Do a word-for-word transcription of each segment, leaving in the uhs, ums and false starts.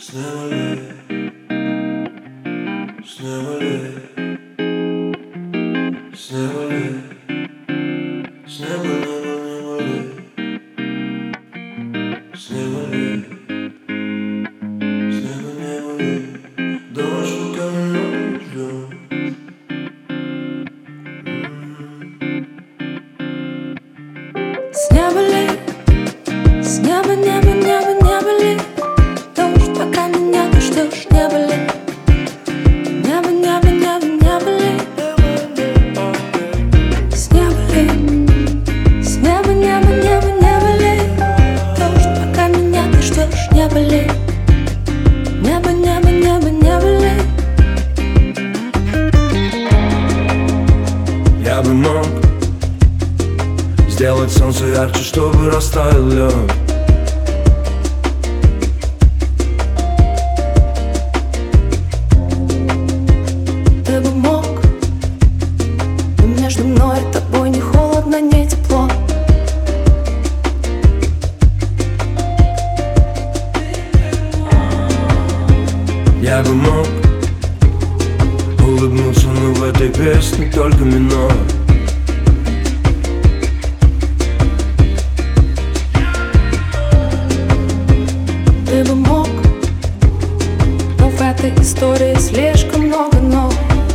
С неба ли, с неба ли, с неба ли, с неба, неба, неба ли, с неба ли, с неба, неба ли, дождь руками ночь ждёт. С неба ли, с неба, неба, неба, неба ли, дождь, пока меня ты ждешь, неба ли, небо, небо, небо, неба ли, с неба ли, с неба, неба, неба, неба ли, дождь, пока меня ты ждешь, неба ли, небо, небо, небо, неба ли. Я бы мог сделать солнце ярче, чтобы растаял лед. Ты бы мог, но между мной и тобой не холодно, не тепло. Я бы мог улыбнуться, но в этой песне только минор. Ты бы мог, но в этой истории слишком много но.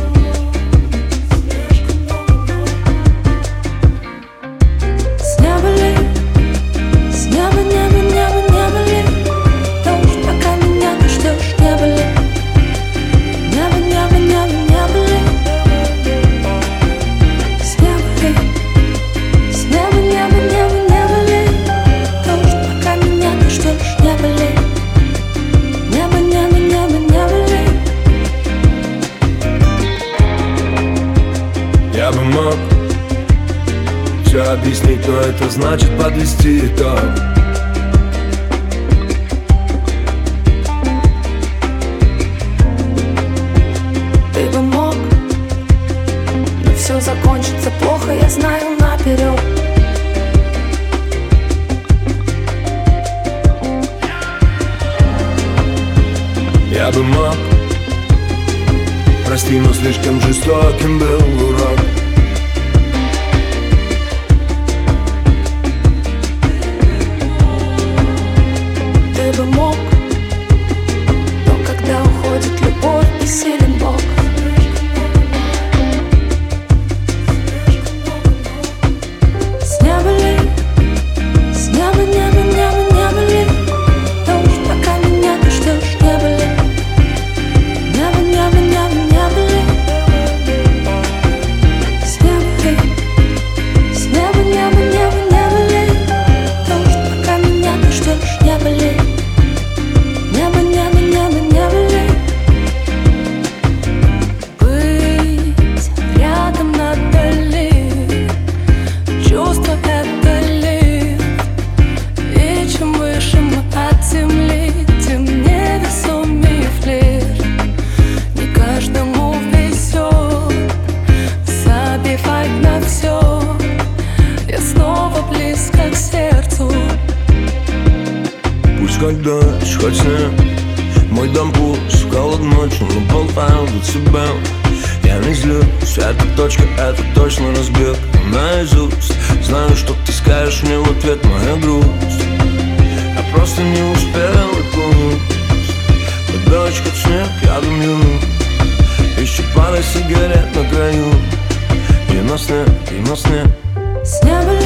С неба ли, с неба, неба, неба, неба ли, дождь, пока меня ты ждешь, неба ли, небо, небо, небо, неба ли, с неба ли, с неба, неба, неба, неба ли, дождь, пока меня ты ждешь, неба ли. Небо, небо, небо, небо ли. Я бы мог все объяснить, но это значит подвести итог. Ты бы мог, но все закончится плохо, я знаю наперед. Я бы мог, прости, но слишком жестоким был урок. Ты бы мог, но когда уходит любовь, бессилен Бог. С неба ли, с неба, небо, небо, небо ли, дождь, пока меня ты ждешь, неба ли, небо, небо, небо, небо ли, с неба ли, с неба, небо, небо, небо ли, дождь, пока меня ты ждешь, неба ли, небо, небо, небо, небо ли. Быть рядом надали, чувство это лифт, и чем выше мы от земли, тем невесомее флирт. Не каждому везет забивать на все. Я снова близко к сердцу. Пусть хоть дождь, хоть снег, мой дом пуст, холод ночью, но болтаю до тебя. Я не злюсь, эта точка, это точно разбег наизусть. Знаю, что ты скажешь мне в ответ, моя грусть. Я просто не успел окунуть. Хоть дождь, хоть снег, я дымлю. Еще пара сигарет на краю. И на сне, и на сне. С неба ли,